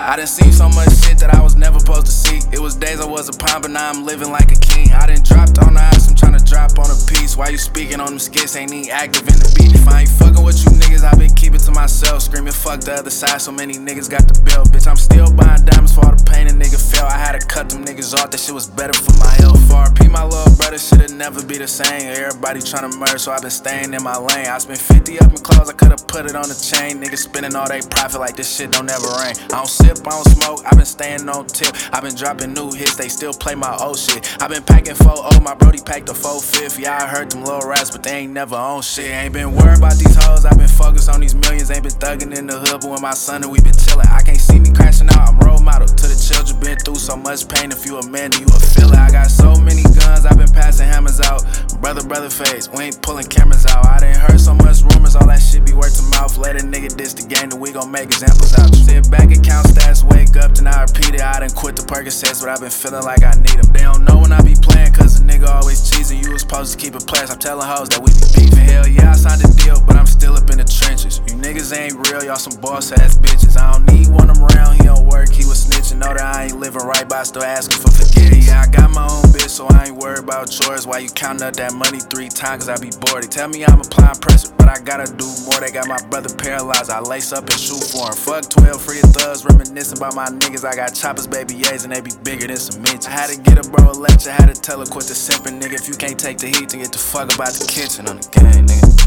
I done seen so much shit that I was never supposed to see. It was days I was a pawn, but now I'm living like a king. I done dropped on the ice, I'm tryna drop on a piece. Why you speaking on them skits, ain't even active in the beat. If I ain't fucking with you niggas, I been keeping to myself. Screaming fuck the other side, so many niggas got the bill. Bitch, I'm still buying diamonds for all the pain a nigga felt. I had to cut them niggas off, that shit was better for my health. RP, my little brother, shit'll never be the same. Everybody tryna merge, so I been staying in my lane. I spent 50 up in clothes, I could've put it on the chain. Niggas spending all they profit like this shit don't ever rain. I don't sip, I don't smoke, I been staying on tip. I been dropping new hits, they still play my old shit. I been packing 4-0, my brody packed a 4-5. Yeah, I heard them little raps, but they ain't never on shit. Ain't been worried about these hoes, I been focused on these millions. Ain't been thugging in the hood, but with my son and we been chillin'. I can't see me crashing out, I'm role model to the children. Been through so much pain, if you a man, then you a feel it. I got so many guns, I been passing hammers out. Brother face, we ain't pulling cameras out. I done heard so much rumors, all that shit be word to mouth. Let a nigga diss the game, then we gon' make examples out. Sit back and count stats, wake up, then I repeat it. I done quit the Percocets, but I been feeling like I need them. They don't know when I be playing, cause the nigga always cheesing. You was supposed to keep it players, I'm telling hoes that we be beefing. Hell yeah, I signed a deal, but I'm still up in the trenches. You niggas ain't real, y'all some boss ass bitches. I don't need one of them around, he don't work, he was snitching. Know that I ain't living right, but I still asking for forgiveness. Yeah, I got my own bitch, so I ain't worried about yours. Why you counting up that money 3 times, cause I be bored. They tell me I'm applying pressure, but I gotta do more. They got my brother paralyzed, I lace up and shoot for him. Fuck 12 free thugs, reminiscing about my niggas. I got choppers, baby A's, and they be bigger than some inches. I had to get a bro a lecture, had to tell her quit the simping, nigga. If you can't take the heat, then get the fuck about the kitchen on the gang, nigga.